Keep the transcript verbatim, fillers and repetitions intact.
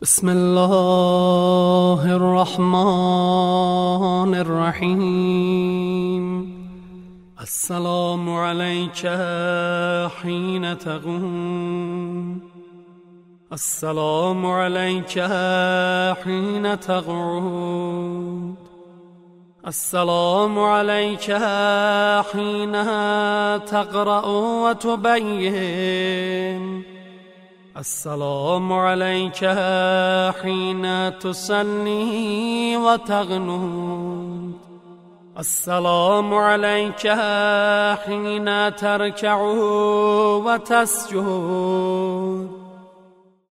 بسم الله الرحمن الرحیم. السلام علیک حین تقوم، السلام علیک حین تقعد، السلام علیک حین تقرأ و تبین، السلام علیک حین تصلی و تقنت، السلام علیک حین ترکع و تسجد.